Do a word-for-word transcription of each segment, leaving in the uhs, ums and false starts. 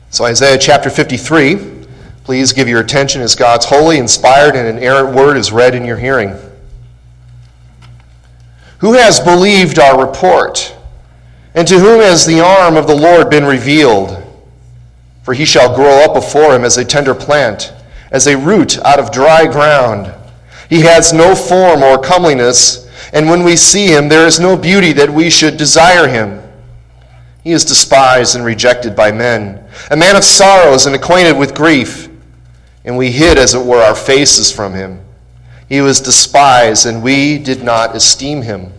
So Isaiah chapter fifty-three, please give your attention as God's holy, inspired, and inerrant word is read in your hearing. Who has believed our report? And to whom has the arm of the Lord been revealed? For he shall grow up before him as a tender plant, as a root out of dry ground. He has no form or comeliness, and when we see him, there is no beauty that we should desire him. He is despised and rejected by men, a man of sorrows and acquainted with grief, and we hid, as it were, our faces from him. He was despised, and we did not esteem him.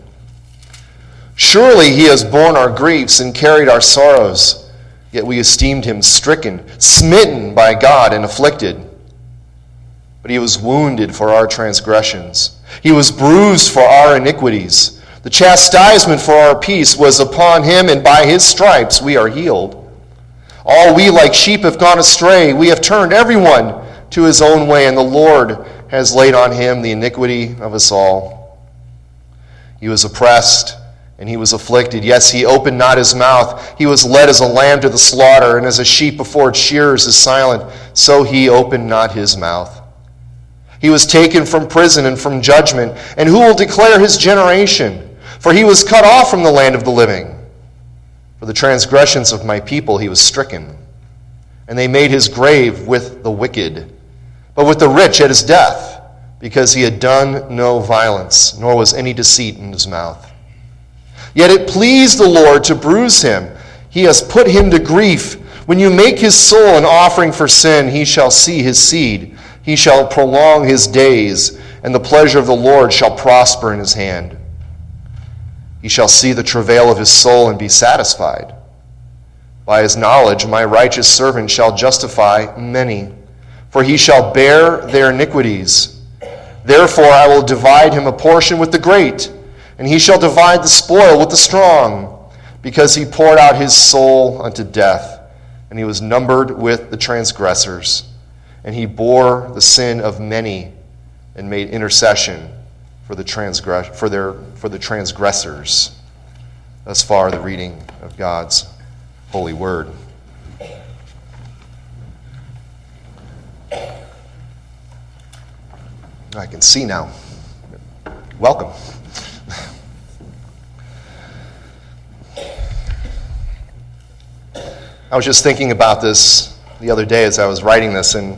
Surely he has borne our griefs and carried our sorrows, yet we esteemed him stricken, smitten by God, and afflicted. But he was wounded for our transgressions. He was bruised for our iniquities. The chastisement for our peace was upon him, and by his stripes we are healed. All we like sheep have gone astray. We have turned everyone to his own way, and the Lord has laid on him the iniquity of us all. He was oppressed, and he was afflicted. Yes, he opened not his mouth. He was led as a lamb to the slaughter, and as a sheep before its shearers is silent, so he opened not his mouth. He was taken from prison and from judgment, and who will declare his generation? For he was cut off from the land of the living. For the transgressions of my people he was stricken, and they made his grave with the wicked, but with the rich at his death, because he had done no violence, nor was any deceit in his mouth. Yet it pleased the Lord to bruise him. He has put him to grief. When you make his soul an offering for sin, he shall see his seed. He shall prolong his days, and the pleasure of the Lord shall prosper in his hand. He shall see the travail of his soul and be satisfied. By his knowledge my righteous servant shall justify many, for he shall bear their iniquities. Therefore I will divide him a portion with the great, and he shall divide the spoil with the strong, because he poured out his soul unto death, and he was numbered with the transgressors. And he bore the sin of many and made intercession for the transgress for their for the transgressors. Thus far the reading of God's holy word. I can see now. Welcome. I was just thinking about this the other day as I was writing this, and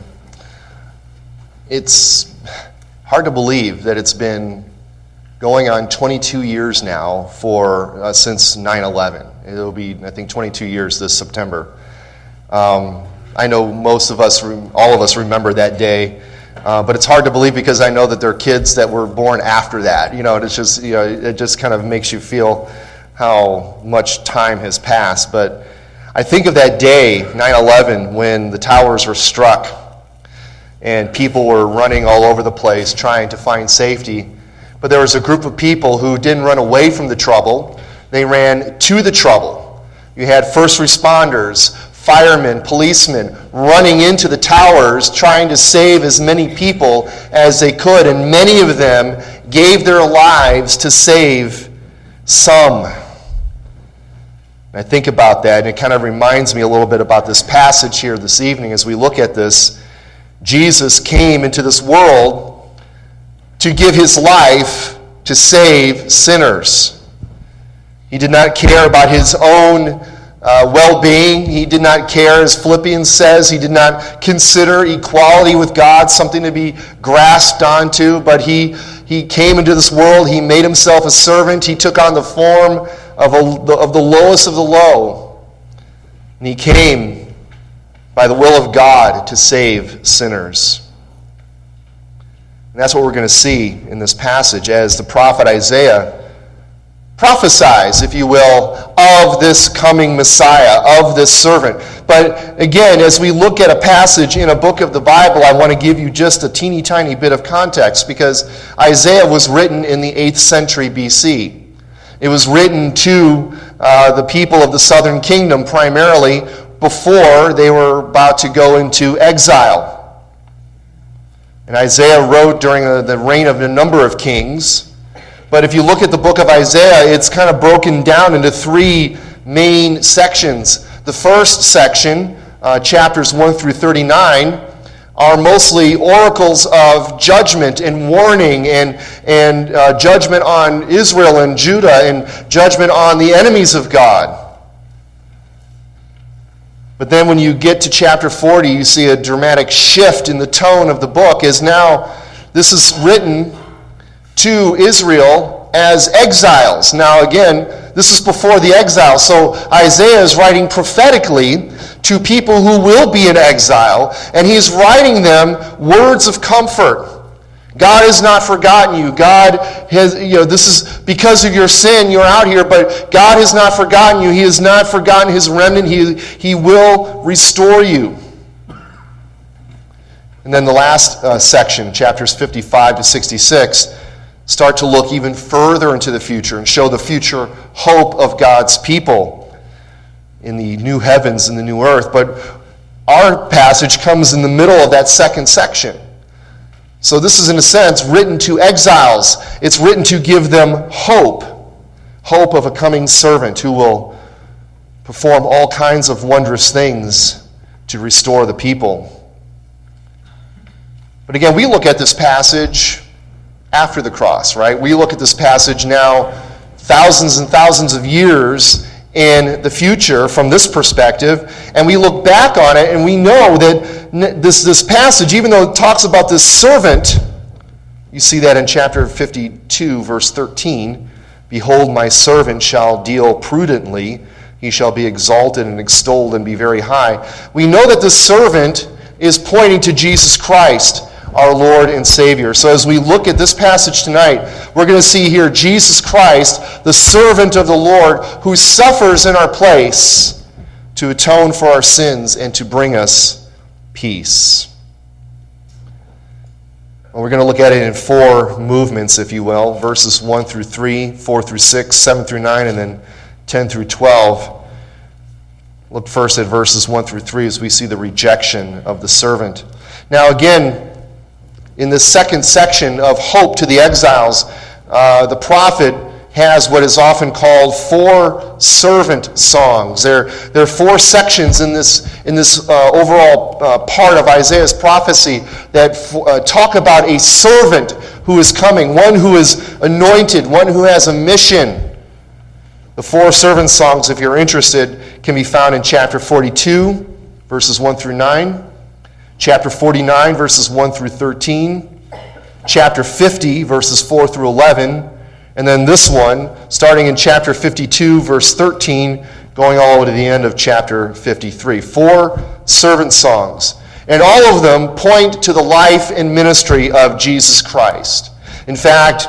it's hard to believe that it's been going on twenty-two years now for uh, since nine eleven. It'll be, I think, twenty-two years this September. Um, I know most of us, all of us remember that day, uh, but it's hard to believe because I know that there are kids that were born after that. You know, it's just, you know, it just kind of makes you feel how much time has passed. But I think of that day, nine eleven, when the towers were struck and people were running all over the place trying to find safety. But there was a group of people who didn't run away from the trouble. They ran to the trouble. You had first responders, firemen, policemen running into the towers trying to save as many people as they could, and many of them gave their lives to save some. I think about that, and it kind of reminds me a little bit about this passage here this evening as we look at this. Jesus came into this world to give his life to save sinners. He did not care about his own uh, well-being. He did not care, as Philippians says, he did not consider equality with God something to be grasped onto, but he, he came into this world. He made himself a servant. He took on the form of, a, of the lowest of the low. And he came by the will of God to save sinners. And that's what we're going to see in this passage as the prophet Isaiah prophesies, if you will, of this coming Messiah, of this servant. But again, as we look at a passage in a book of the Bible, I want to give you just a teeny tiny bit of context, because Isaiah was written in the eighth century B C. It was written to uh, the people of the southern kingdom primarily before they were about to go into exile. And Isaiah wrote during the reign of a number of kings. But if you look at the book of Isaiah, it's kind of broken down into three main sections. The first section, uh, chapters one through thirty-nine, are mostly oracles of judgment and warning and, and uh, judgment on Israel and Judah and judgment on the enemies of God. But then when you get to chapter forty, you see a dramatic shift in the tone of the book, as now this is written to Israel as exiles. Now again, this is before the exile, so Isaiah is writing prophetically to people who will be in exile, and he's writing them words of comfort. God has not forgotten you. God has, you know, this is because of your sin, you're out here, but God has not forgotten you. He has not forgotten his remnant. He, he will restore you. And then the last uh, section, chapters fifty-five to sixty-six, start to look even further into the future and show the future hope of God's people in the new heavens and the new earth. But our passage comes in the middle of that second section. So this is, in a sense, written to exiles. It's written to give them hope. Hope of a coming servant who will perform all kinds of wondrous things to restore the people. But again, we look at this passage after the cross, right? We look at this passage now thousands and thousands of years in the future from this perspective, and we look back on it and we know that this, this passage, even though it talks about this servant, you see that in chapter fifty-two, verse thirteen, "Behold, my servant shall deal prudently, he shall be exalted and extolled and be very high." We know that this servant is pointing to Jesus Christ, our Lord and Savior. So as we look at this passage tonight, we're going to see here Jesus Christ, the servant of the Lord, who suffers in our place to atone for our sins and to bring us peace. Well, we're going to look at it in four movements, if you will, verses one through three, four through six, seven through nine, and then ten through twelve. Look first at verses one through three as we see the rejection of the servant. Now again, in this second section of hope to the exiles, uh, the prophet has what is often called four servant songs. There, there are four sections in this, in this uh, overall uh, part of Isaiah's prophecy that uh, talk about a servant who is coming, one who is anointed, one who has a mission. The four servant songs, if you're interested, can be found in chapter forty-two, verses one through nine. Chapter forty-nine, verses one through thirteen, chapter fifty, verses four through eleven, and then this one, starting in chapter fifty-two, verse thirteen, going all the way to the end of chapter fifty-three. Four servant songs. And all of them point to the life and ministry of Jesus Christ. In fact,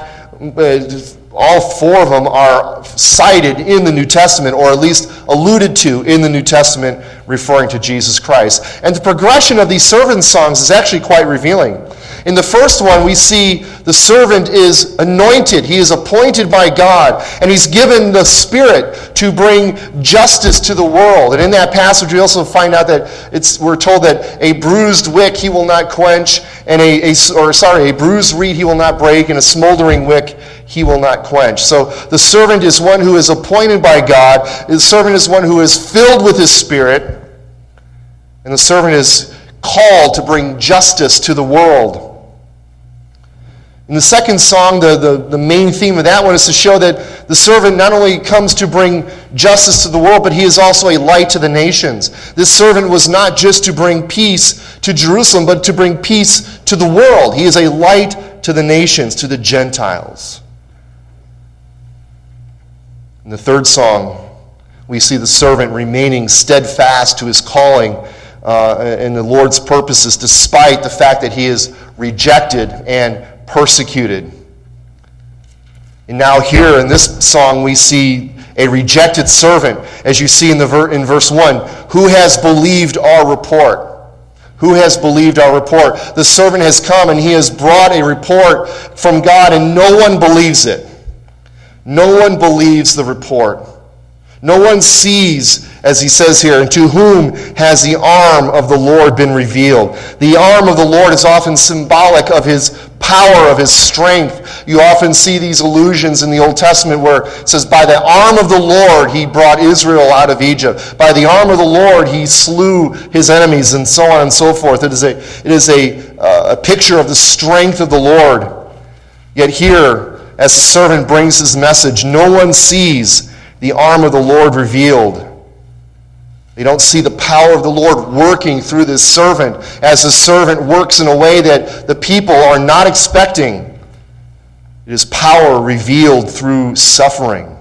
all four of them are cited in the New Testament, or at least alluded to in the New Testament, referring to Jesus Christ. And the progression of these servant songs is actually quite revealing. In the first one, we see the servant is anointed. He is appointed by God, and he's given the Spirit to bring justice to the world. And in that passage, we also find out that it's, we're told that a bruised wick he will not quench, and a, a or sorry, a bruised reed he will not break, and a smoldering wick he will not quench. So the servant is one who is appointed by God. The servant is one who is filled with his Spirit. And the servant is called to bring justice to the world. In the second song, the, the, the main theme of that one is to show that the servant not only comes to bring justice to the world, but he is also a light to the nations. This servant was not just to bring peace to Jerusalem, but to bring peace to the world. He is a light to the nations, to the Gentiles. In the third song, we see the servant remaining steadfast to his calling uh, and the Lord's purposes, despite the fact that he is rejected and persecuted. And now here in this song, we see a rejected servant, as you see in, the ver- in verse one, who has believed our report. Who has believed our report? The servant has come and he has brought a report from God, and no one believes it. No one believes the report. No one sees as he says here, and to whom has the arm of the Lord been revealed? The arm of the Lord is often symbolic of his power, of his strength. You often see these allusions in the Old Testament where it says, by the arm of the Lord he brought Israel out of Egypt. By the arm of the Lord he slew his enemies, and so on and so forth. It is a, it is a, uh, a picture of the strength of the Lord. Yet here, as the servant brings his message, no one sees the arm of the Lord revealed. They don't see the power of the Lord working through this servant as the servant works in a way that the people are not expecting. It is power revealed through suffering.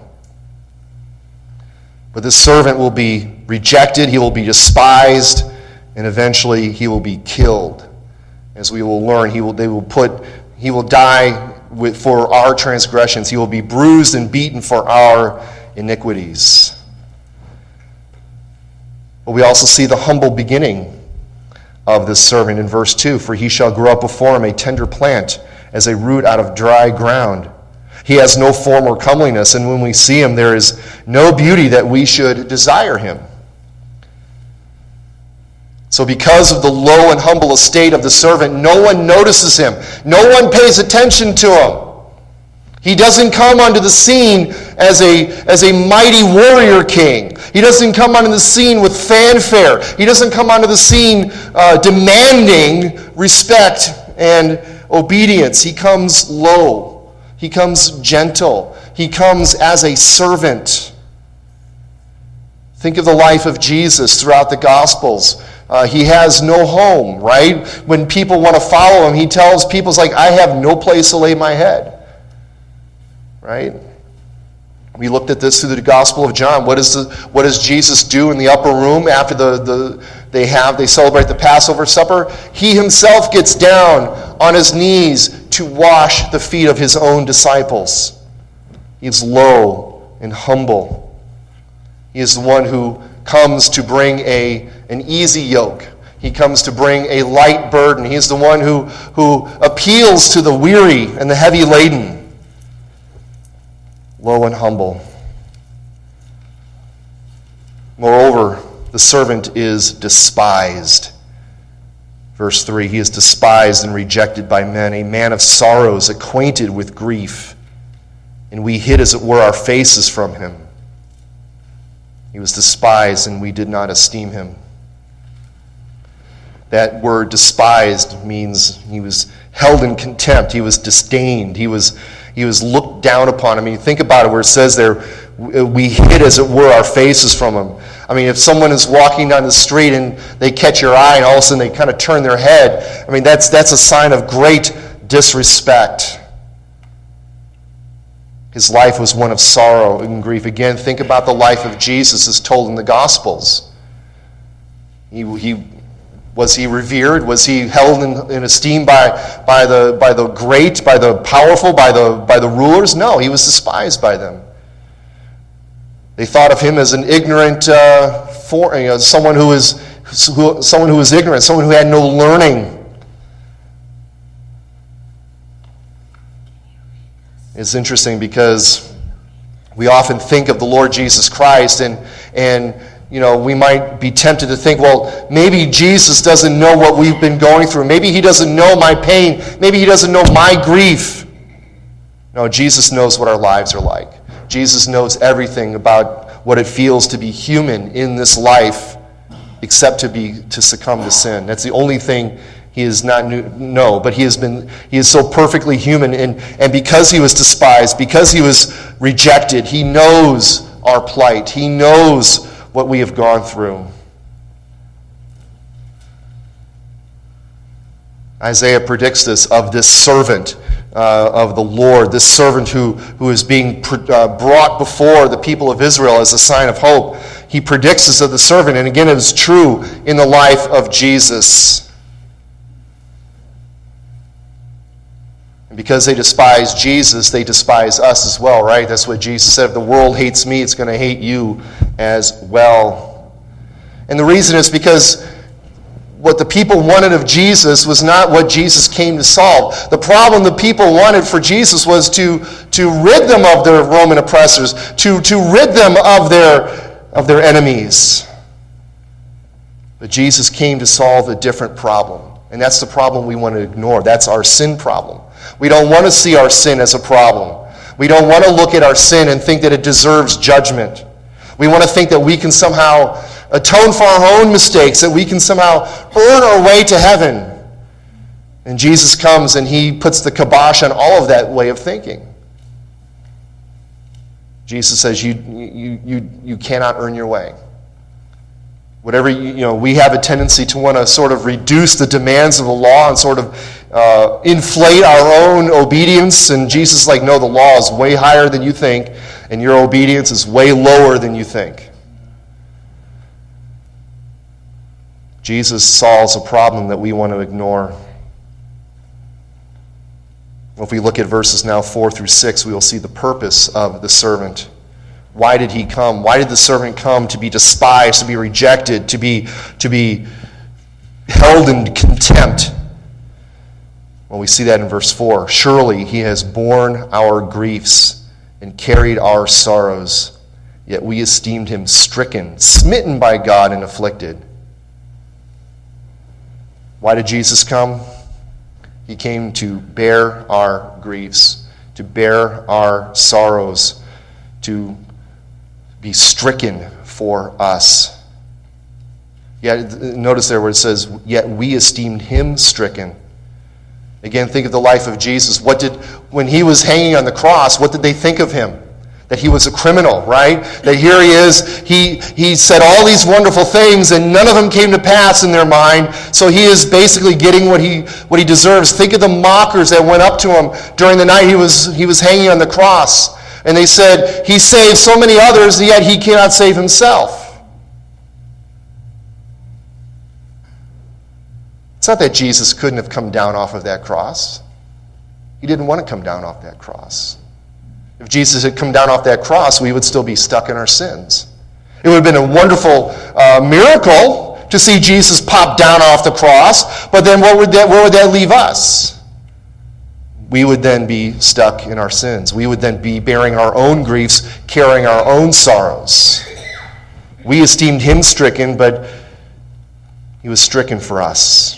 But this servant will be rejected, he will be despised, and eventually he will be killed. As we will learn, he will, they will put, he will die with, for our transgressions. He will be bruised and beaten for our iniquities. But we also see the humble beginning of this servant in verse two. For he shall grow up before him a tender plant, as a root out of dry ground. He has no form or comeliness, and when we see him, there is no beauty that we should desire him. So because of the low and humble estate of the servant, no one notices him. No one pays attention to him. He doesn't come onto the scene as a, as a mighty warrior king. He doesn't come onto the scene with fanfare. He doesn't come onto the scene uh, demanding respect and obedience. He comes low. He comes gentle. He comes as a servant. Think of the life of Jesus throughout the Gospels. Uh, he has no home, right? When people want to follow him, he tells people, like, I have no place to lay my head. Right? We looked at this through the Gospel of John. What, is the, what does Jesus do in the upper room after the, the they have they celebrate the Passover supper? He himself gets down on his knees to wash the feet of his own disciples. He's low and humble. He is the one who comes to bring a, an easy yoke. He comes to bring a light burden. He's the one who, who appeals to the weary and the heavy laden. Low and humble. Moreover, the servant is despised. Verse three, he is despised and rejected by men, a man of sorrows, acquainted with grief. And we hid, as it were, our faces from him. He was despised, and we did not esteem him. That word despised means he was held in contempt. He was disdained. He was He was looked down upon. I mean, think about it where it says there, we hid, as it were, our faces from him. I mean, if someone is walking down the street and they catch your eye and all of a sudden they kind of turn their head, I mean, that's, that's a sign of great disrespect. His life was one of sorrow and grief. Again, think about the life of Jesus as told in the Gospels. He, he Was he revered? Was he held in, in esteem by, by, the, by the great, by the powerful, by the, by the rulers? No, he was despised by them. They thought of him as an ignorant, uh, for, you know, someone who is who, someone who was ignorant, someone who had no learning. It's interesting because we often think of the Lord Jesus Christ, and and. You know, we might be tempted to think, well, maybe Jesus doesn't know what we've been going through. Maybe he doesn't know my pain. Maybe he doesn't know my grief. No, Jesus knows what our lives are like. Jesus knows everything about what it feels to be human in this life, except to be to succumb to sin. That's the only thing he is not know. But he has been he is so perfectly human, and, and because he was despised, because he was rejected, he knows our plight. He knows what we have gone through. Isaiah predicts this of this servant uh, of the Lord, this servant who, who is being pr- uh, brought before the people of Israel as a sign of hope. He predicts this of the servant, and again it is true in the life of Jesus. And because they despise Jesus, they despise us as well, right? That's what Jesus said. If the world hates me, it's going to hate you as well. And the reason is because what the people wanted of Jesus was not what Jesus came to solve. The problem the people wanted for Jesus was to, to rid them of their Roman oppressors, to, to rid them of their of their enemies. But Jesus came to solve a different problem. And that's the problem we want to ignore. That's our sin problem. We don't want to see our sin as a problem. We don't want to look at our sin and think that it deserves judgment. We want to think that we can somehow atone for our own mistakes, that we can somehow earn our way to heaven. And Jesus comes and he puts the kibosh on all of that way of thinking. Jesus says you, you, you, you cannot earn your way. Whatever, you, you know, we have a tendency to want to sort of reduce the demands of the law and sort of uh, inflate our own obedience. And Jesus is like, no, the law is way higher than you think, and your obedience is way lower than you think. Jesus solves a problem that we want to ignore. If we look at verses now four through six, we will see the purpose of the servant. Why did he come? Why did the servant come? To be despised, to be rejected, to be, to be held in contempt. Well, we see that in verse four. Surely he has borne our griefs and carried our sorrows, yet we esteemed him stricken, smitten by God, and afflicted. Why did Jesus come? He came to bear our griefs, to bear our sorrows, to be stricken for us. Yet, notice there where it says, yet we esteemed him stricken. Again, think of the life of Jesus. What did, when he was hanging on the cross, what did they think of him? That he was a criminal, right? That here he is, he, he said all these wonderful things and none of them came to pass in their mind. So he is basically getting what he what he deserves. Think of the mockers that went up to him during the night he was he was hanging on the cross. And they said, he saved so many others, yet he cannot save himself. It's not that Jesus couldn't have come down off of that cross. He didn't want to come down off that cross. If Jesus had come down off that cross, we would still be stuck in our sins. It would have been a wonderful uh, miracle to see Jesus pop down off the cross, but then what would that, where would that leave us? We would then be stuck in our sins. We would then be bearing our own griefs, carrying our own sorrows. We esteemed him stricken, but he was stricken for us.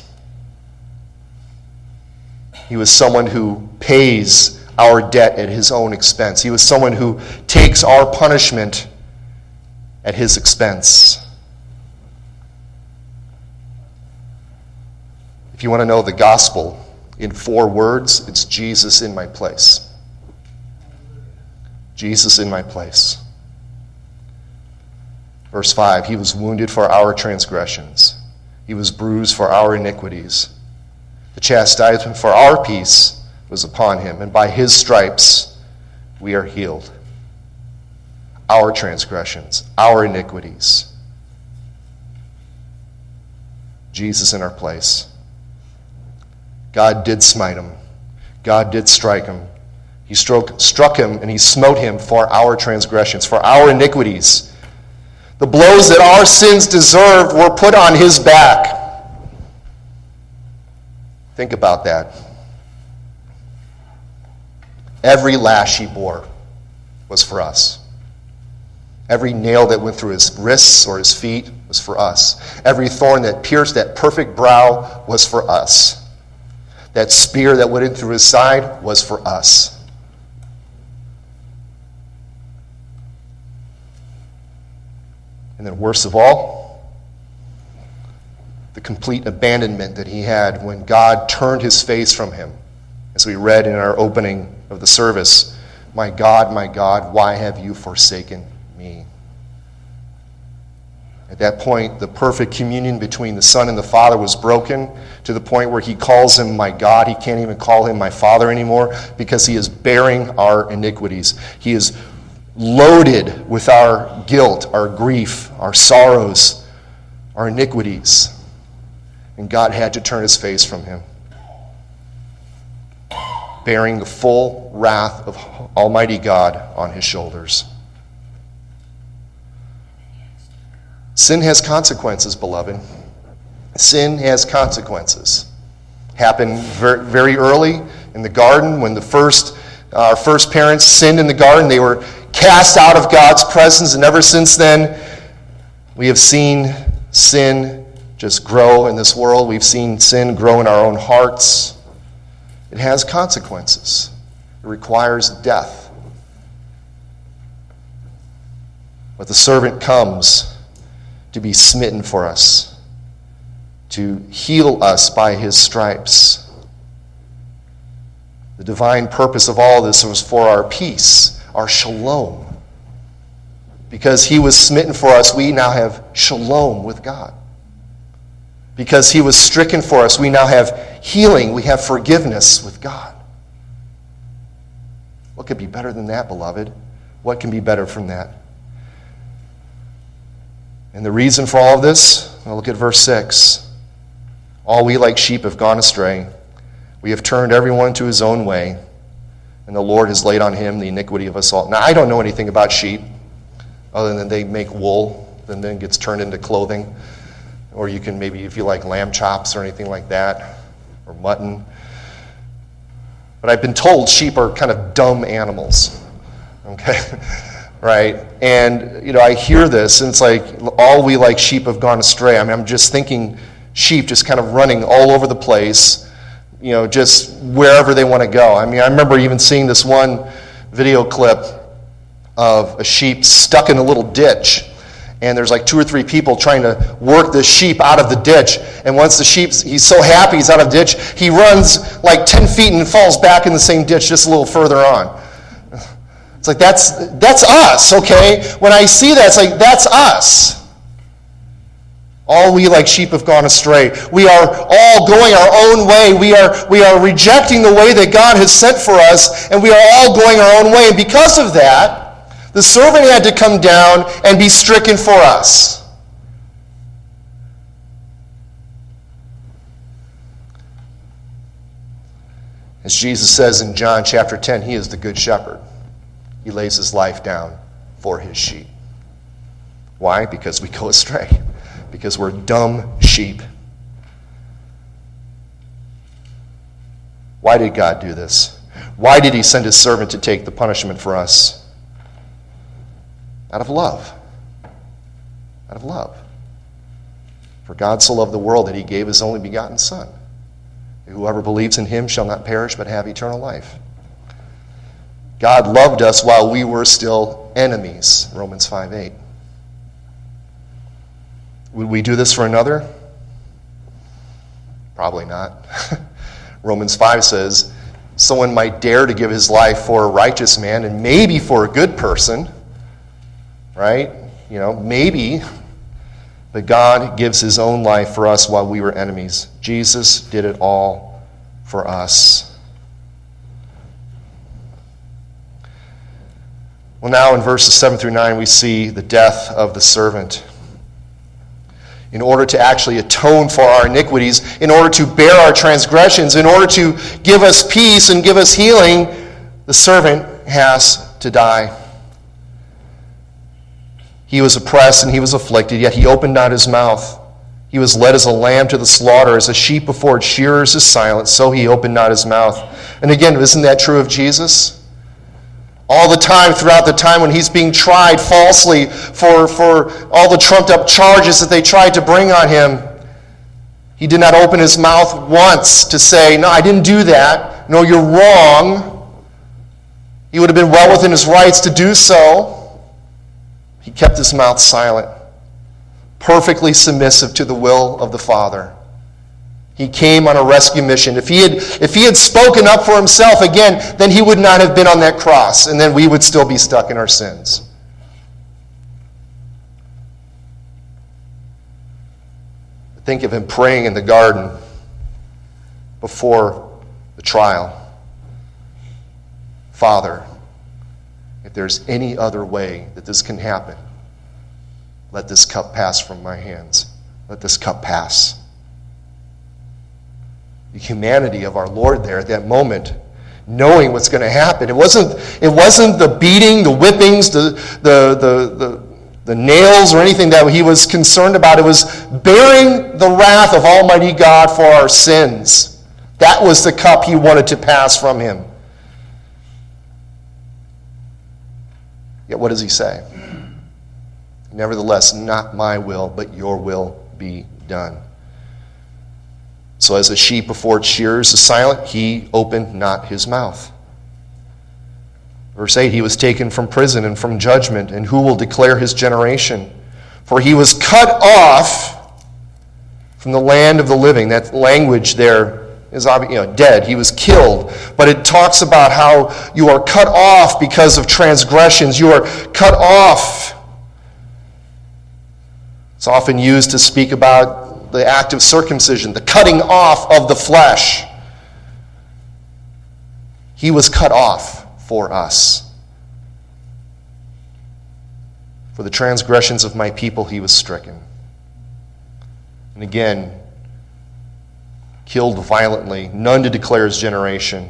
He was someone who pays our debt at his own expense. He was someone who takes our punishment at his expense. If you want to know the gospel in four words, it's Jesus in my place. Jesus in my place. Verse five, he was wounded for our transgressions. He was bruised for our iniquities. The chastisement for our peace was upon him, and by his stripes we are healed. Our transgressions, our iniquities. Jesus in our place. God did smite him. God did strike him. He struck, struck him and he smote him for our transgressions, for our iniquities. The blows that our sins deserved were put on his back. Think about that. Every lash he bore was for us. Every nail that went through his wrists or his feet was for us. Every thorn that pierced that perfect brow was for us. That spear that went in through his side was for us. And then worst of all, the complete abandonment that he had when God turned his face from him. As we read in our opening of the service, my God, my God, why have you forsaken me? At that point, the perfect communion between the Son and the Father was broken to the point where he calls him my God. He can't even call him my Father anymore because he is bearing our iniquities. He is loaded with our guilt, our grief, our sorrows, our iniquities. And God had to turn his face from him, bearing the full wrath of Almighty God on his shoulders. Sin has consequences, beloved. Sin has consequences. Happened very, very early in the garden when the first, uh, our first parents sinned in the garden. They were cast out of God's presence, and ever since then, We have seen sin just grow in this world. We've seen sin grow in our own hearts. It has consequences. It requires death. But the servant comes to be smitten for us, to heal us by his stripes. The divine purpose of all this was for our peace, our shalom. Because he was smitten for us, we now have shalom with God. Because he was stricken for us, we now have healing, we have forgiveness with God. What could be better than that, beloved? What can be better from that? And the reason for all of this, well, look at verse six. All we like sheep have gone astray. We have turned everyone to his own way, and the Lord has laid on him the iniquity of us all. Now, I don't know anything about sheep, other than they make wool, and then gets turned into clothing. Or you can maybe, if you like lamb chops or anything like that, or mutton. But I've been told sheep are kind of dumb animals. Okay? Right? And, you know, I hear this, and it's like, all we like sheep have gone astray. I mean, I'm just thinking sheep just kind of running all over the place, you know, just wherever they want to go. I mean, I remember even seeing this one video clip of a sheep stuck in a little ditch. And there's like two or three people trying to work the sheep out of the ditch. And once the sheep, he's so happy he's out of the ditch, he runs like ten feet and falls back in the same ditch just a little further on. It's like, that's that's us, okay? When I see that, it's like, that's us. All we like sheep have gone astray. We are all going our own way. We are, we are rejecting the way that God has sent for us, and we are all going our own way. And because of that, the servant had to come down and be stricken for us. As Jesus says in John chapter ten, he is the good shepherd. He lays his life down for his sheep. Why? Because we go astray. Because we're dumb sheep. Why did God do this? Why did he send his servant to take the punishment for us? Out of love. Out of love. For God so loved the world that he gave his only begotten Son. Whoever believes in him shall not perish but have eternal life. God loved us while we were still enemies. Romans five eight. Would we do this for another? Probably not. Romans five says, someone might dare to give his life for a righteous man and maybe for a good person. Right? You know, maybe. But God gives his own life for us while we were enemies. Jesus did it all for us. Well, now in verses seven through nine, we see the death of the servant. In order to actually atone for our iniquities, in order to bear our transgressions, in order to give us peace and give us healing, the servant has to die. He was oppressed and he was afflicted, yet he opened not his mouth. He was led as a lamb to the slaughter, as a sheep before its shearers is silent, so he opened not his mouth. And again, isn't that true of Jesus? All the time, throughout the time when he's being tried falsely for, for all the trumped up charges that they tried to bring on him, he did not open his mouth once to say, no, I didn't do that. No, you're wrong. He would have been well within his rights to do so. He kept his mouth silent, perfectly submissive to the will of the Father. He came on a rescue mission. If he had, if he had spoken up for himself again, then he would not have been on that cross, and then we would still be stuck in our sins. Think of him praying in the garden before the trial. Father, if there's any other way that this can happen, let this cup pass from my hands. Let this cup pass. The humanity of our Lord there at that moment, knowing what's going to happen. It wasn't, it wasn't the beating, the whippings, the, the, the, the, the nails or anything that he was concerned about. It was bearing the wrath of Almighty God for our sins. That was the cup he wanted to pass from him. Yet what does he say? Nevertheless, not my will, but your will be done. So as a sheep before its shearers is silent, he opened not his mouth. Verse eight, he was taken from prison and from judgment, and who will declare his generation? For he was cut off from the land of the living. That language there is obvious, you know, dead. He was killed. But it talks about how you are cut off because of transgressions. You are cut off. It's often used to speak about the act of circumcision, the cutting off of the flesh. He was cut off for us. For the transgressions of my people he was stricken. And again, killed violently, none to declare his generation.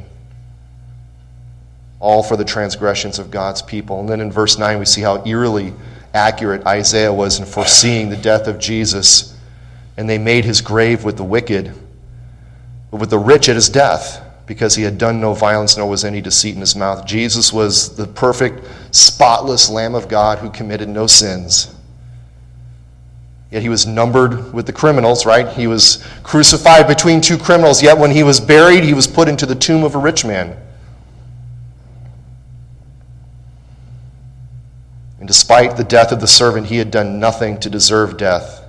All for the transgressions of God's people. And then in verse nine we see how eerily accurate Isaiah was in foreseeing the death of Jesus. And they made his grave with the wicked, but with the rich at his death, because he had done no violence, nor was any deceit in his mouth. Jesus was the perfect, spotless Lamb of God who committed no sins. Yet he was numbered with the criminals, right? He was crucified between two criminals, yet when he was buried, he was put into the tomb of a rich man. And despite the death of the servant, he had done nothing to deserve death.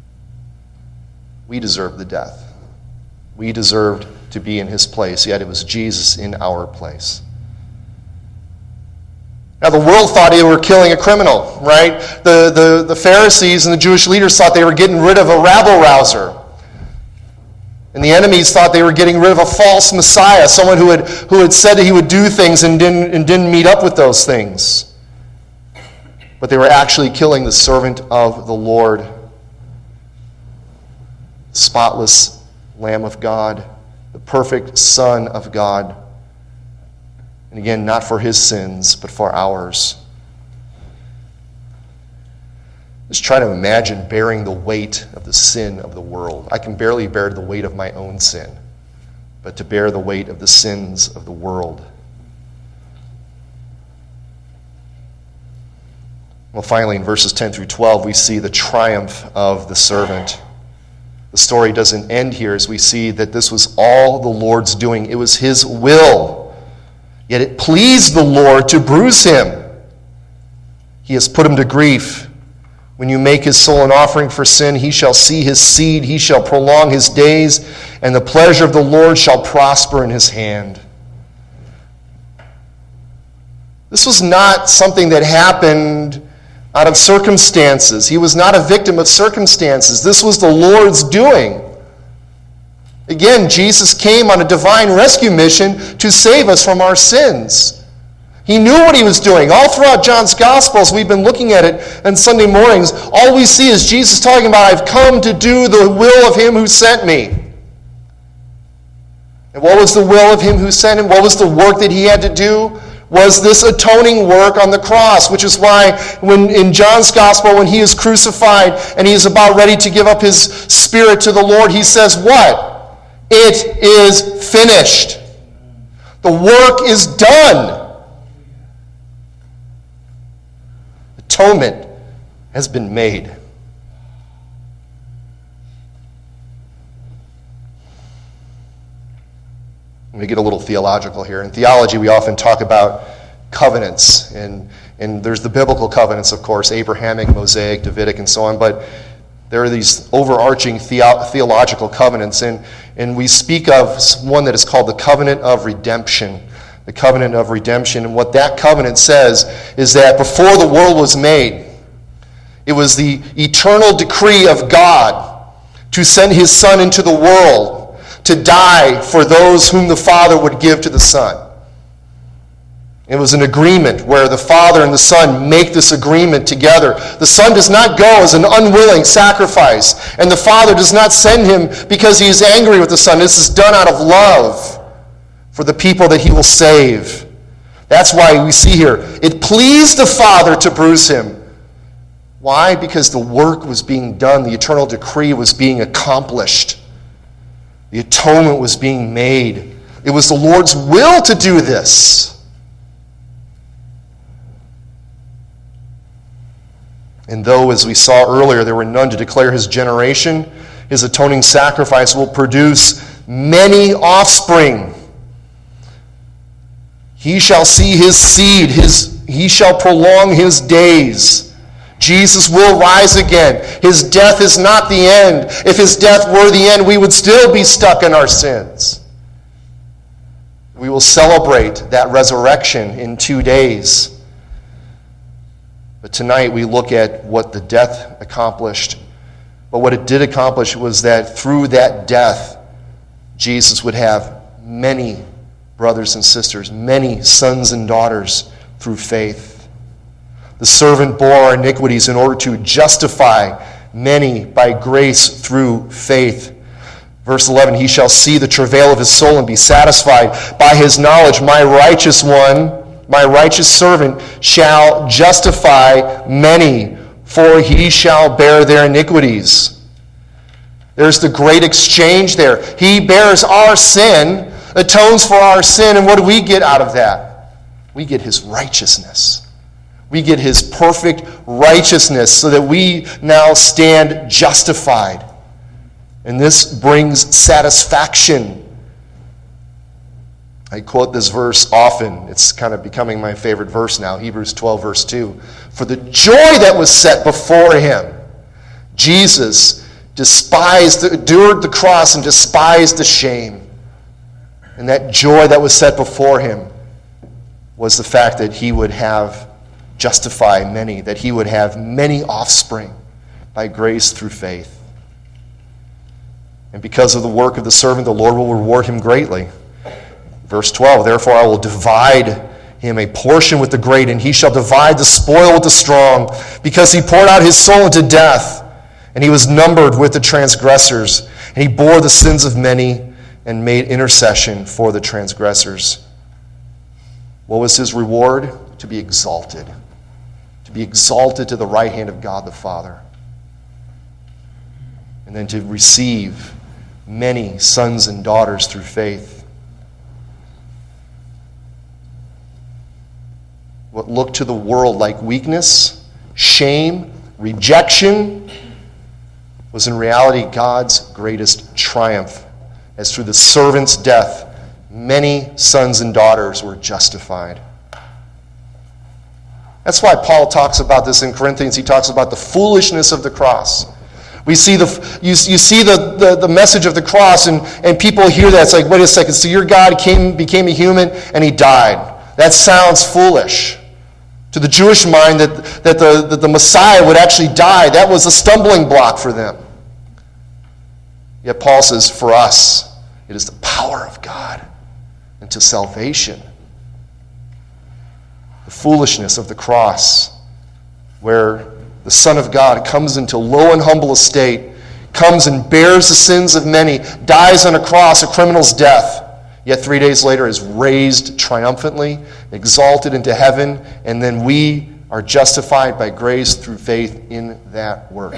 We deserved the death. We deserved to be in his place, yet it was Jesus in our place. Now, the world thought they were killing a criminal, right? The, the, the Pharisees and the Jewish leaders thought they were getting rid of a rabble-rouser. And the enemies thought they were getting rid of a false Messiah, someone who had, who had said that he would do things and didn't, and didn't meet up with those things. But they were actually killing the servant of the Lord, spotless Lamb of God, the perfect Son of God. And again, not for his sins, but for ours. Just try to imagine bearing the weight of the sin of the world. I can barely bear the weight of my own sin, but to bear the weight of the sins of the world. Well, finally, in verses ten through twelve, we see the triumph of the servant. The story doesn't end here, as we see that this was all the Lord's doing. It was his will. Yet it pleased the Lord to bruise him. He has put him to grief. When you make his soul an offering for sin, he shall see his seed, he shall prolong his days, and the pleasure of the Lord shall prosper in his hand. This was not something that happened out of circumstances. He was not a victim of circumstances. This was the Lord's doing. Again, Jesus came on a divine rescue mission to save us from our sins. He knew what he was doing. All throughout John's Gospels, we've been looking at it on Sunday mornings. All we see is Jesus talking about, I've come to do the will of him who sent me. And what was the will of him who sent him? What was the work that he had to do? Was this atoning work on the cross, which is why when in John's Gospel, when he is crucified and he is about ready to give up his spirit to the Lord, he says what? It is finished. The work is done. Atonement has been made. Let me get a little theological here. In theology, we often talk about covenants, and, and there's the biblical covenants, of course, Abrahamic, Mosaic, Davidic, and so on, but there are these overarching theo- theological covenants, and, and we speak of one that is called the covenant of redemption. The covenant of redemption, and what that covenant says is that before the world was made, it was the eternal decree of God to send his Son into the world to die for those whom the Father would give to the Son. It was an agreement where the Father and the Son make this agreement together. The Son does not go as an unwilling sacrifice, and the Father does not send him because he is angry with the Son. This is done out of love for the people that he will save. That's why we see here, it pleased the Father to bruise him. Why? Because the work was being done. The eternal decree was being accomplished. The atonement was being made. It was the Lord's will to do this. And though, as we saw earlier, there were none to declare his generation, his atoning sacrifice will produce many offspring. He shall see his seed, his, he shall prolong his days. Jesus will rise again. His death is not the end. If his death were the end, we would still be stuck in our sins. We will celebrate that resurrection in two days. But tonight we look at what the death accomplished. But what it did accomplish was that through that death, Jesus would have many brothers and sisters, many sons and daughters through faith. The servant bore our iniquities in order to justify many by grace through faith. Verse eleven, he shall see the travail of his soul and be satisfied. By his knowledge, my righteous one, my righteous servant, shall justify many, for he shall bear their iniquities. There's the great exchange there. He bears our sin, atones for our sin, and what do we get out of that? We get his righteousness. We get his perfect righteousness so that we now stand justified. And this brings satisfaction. I quote this verse often. It's kind of becoming my favorite verse now, Hebrews twelve, verse two. For the joy that was set before him, Jesus despised, endured the cross and despised the shame. And that joy that was set before him was the fact that he would have justify many, that he would have many offspring by grace through faith. And because of the work of the servant, the Lord will reward him greatly. Verse twelve, therefore I will divide him a portion with the great, and he shall divide the spoil with the strong, because he poured out his soul into death, and he was numbered with the transgressors, and he bore the sins of many and made intercession for the transgressors. What was his reward? To be exalted. To be exalted to the right hand of God the Father. And then to receive many sons and daughters through faith. What looked to the world like weakness, shame, rejection, was in reality God's greatest triumph, as through the servant's death, many sons and daughters were justified. That's why Paul talks about this in Corinthians. He talks about the foolishness of the cross. We see the you, you see the, the, the message of the cross, and, and people hear that. It's like, wait a second, so your God came, became a human and he died. That sounds foolish. To the Jewish mind, that, that, the, that the Messiah would actually die, that was a stumbling block for them. Yet Paul says, for us, it is the power of God unto salvation. The foolishness of the cross, where the Son of God comes into low and humble estate, comes and bears the sins of many, dies on a cross, a criminal's death, yet three days later is raised triumphantly, exalted into heaven, and then we are justified by grace through faith in that work.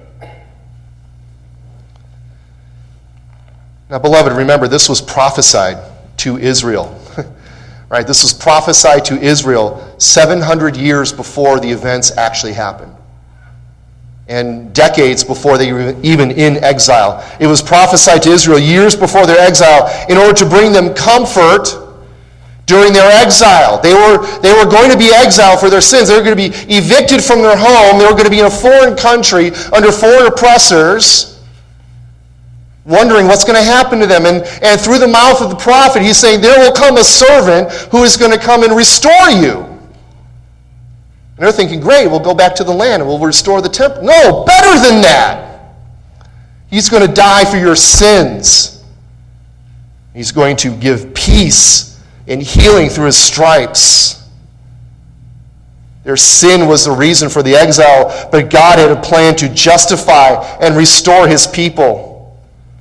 Now, beloved, remember, this was prophesied to Israel. Right? This was prophesied to Israel seven hundred years before the events actually happened. And decades before they were even in exile. It was prophesied to Israel years before their exile in order to bring them comfort during their exile. They were, they were going to be exiled for their sins. They were going to be evicted from their home. They were going to be in a foreign country under foreign oppressors, wondering what's going to happen to them. And, and through the mouth of the prophet, he's saying, there will come a servant who is going to come and restore you. And they're thinking, great, we'll go back to the land and we'll restore the temple. No, better than that. He's going to die for your sins. He's going to give peace and healing through his stripes. Their sin was the reason for the exile, but God had a plan to justify and restore his people.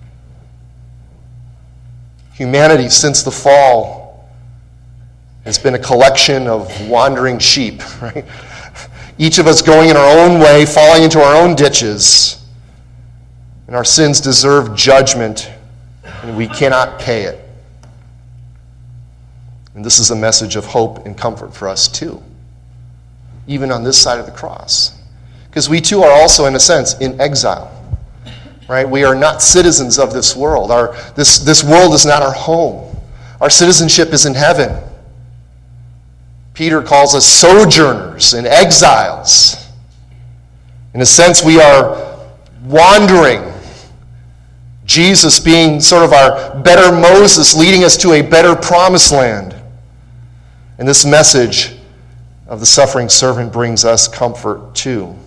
Humanity, since the fall, has been a collection of wandering sheep, right? Each of us going in our own way, falling into our own ditches. And our sins deserve judgment, and we cannot pay it. And this is a message of hope and comfort for us too, even on this side of the cross. Because we too are also, in a sense, in exile. Right? We are not citizens of this world. Our, this, this world is not our home. Our citizenship is in heaven. Peter calls us sojourners and exiles. In a sense, we are wandering. Jesus being sort of our better Moses, leading us to a better promised land. And this message of the suffering servant brings us comfort too.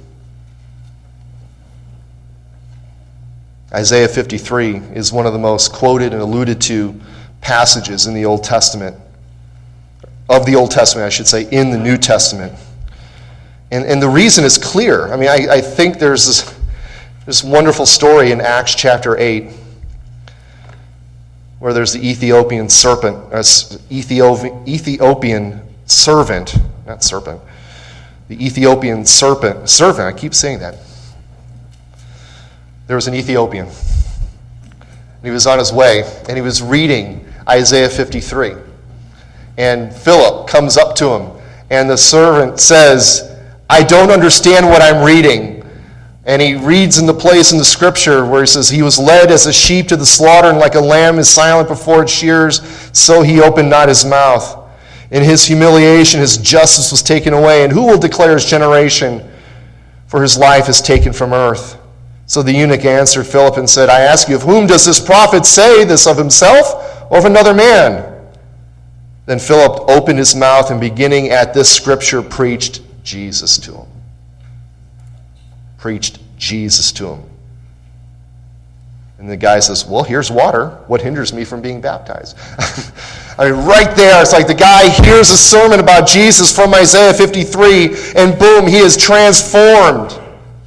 Isaiah fifty-three is one of the most quoted and alluded to passages in the Old Testament, of the Old Testament, I should say, in the New Testament. And, and the reason is clear. I mean, I, I think there's this, this wonderful story in Acts chapter eight where there's the Ethiopian serpent, uh, Ethiopian, Ethiopian servant, not serpent, the Ethiopian serpent, servant, I keep saying that. There was an Ethiopian. And he was on his way, and he was reading Isaiah fifty-three. And Philip comes up to him, and the servant says, I don't understand what I'm reading. And he reads in the place in the scripture where he says, he was led as a sheep to the slaughter, and like a lamb is silent before its shears, so he opened not his mouth. In his humiliation, his justice was taken away. And who will declare his generation? For his life is taken from earth. So the eunuch answered Philip and said, I ask you, of whom does this prophet say this, of himself or of another man? Then Philip opened his mouth and beginning at this scripture preached Jesus to him. Preached Jesus to him. And the guy says, well, here's water. What hinders me from being baptized? I mean, right there, it's like the guy hears a sermon about Jesus from Isaiah fifty-three, and boom, he is transformed.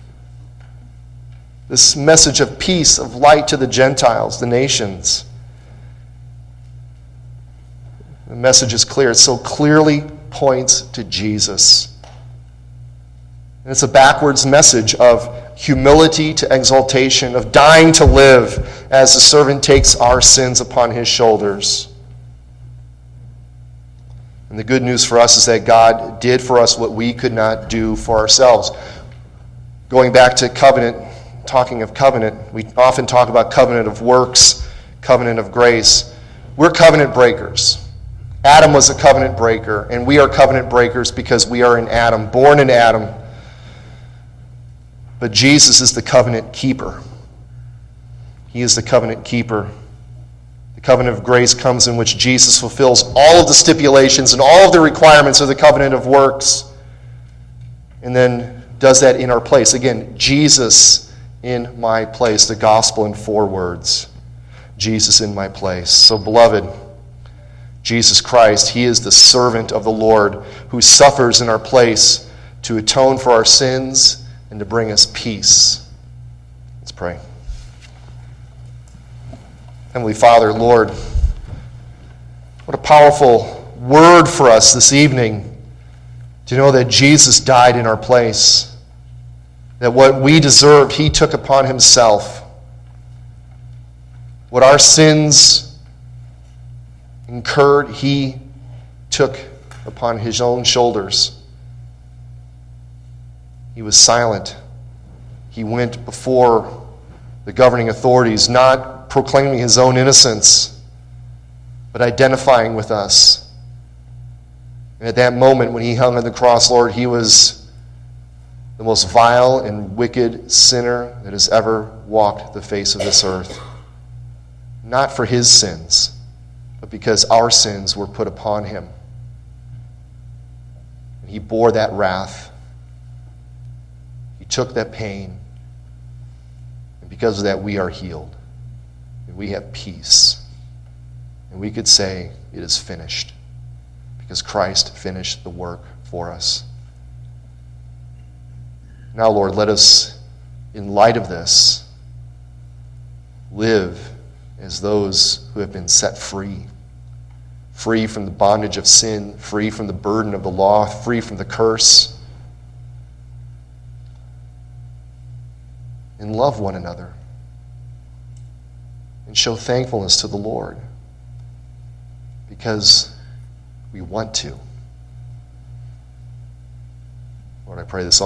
This message of peace, of light to the Gentiles, the nations. The message is clear. It so clearly points to Jesus. And it's a backwards message of humility to exaltation, of dying to live as the servant takes our sins upon his shoulders. And the good news for us is that God did for us what we could not do for ourselves. Going back to covenant, talking of covenant, we often talk about covenant of works, covenant of grace. We're covenant breakers. Adam was a covenant breaker, and we are covenant breakers because we are in Adam, born in Adam. But Jesus is the covenant keeper. He is the covenant keeper. The covenant of grace comes in which Jesus fulfills all of the stipulations and all of the requirements of the covenant of works, and then does that in our place. Again, Jesus in my place, the gospel in four words. Jesus in my place. So, beloved, Jesus Christ, he is the servant of the Lord who suffers in our place to atone for our sins and to bring us peace. Let's pray. Heavenly Father, Lord, what a powerful word for us this evening to know that Jesus died in our place, that what we deserved, he took upon himself. What our sins incurred, he took upon his own shoulders. He was silent. He went before the governing authorities, not proclaiming his own innocence, but identifying with us. And at that moment when he hung on the cross, Lord, he was the most vile and wicked sinner that has ever walked the face of this earth. Not for his sins, but because our sins were put upon him. And he bore that wrath. He took that pain. And because of that, we are healed. And we have peace. And we could say, it is finished. Because Christ finished the work for us. Now, Lord, let us, in light of this, live as those who have been set free. Free from the bondage of sin, free from the burden of the law, free from the curse. And love one another. And show thankfulness to the Lord. Because we want to. Lord, I pray this all.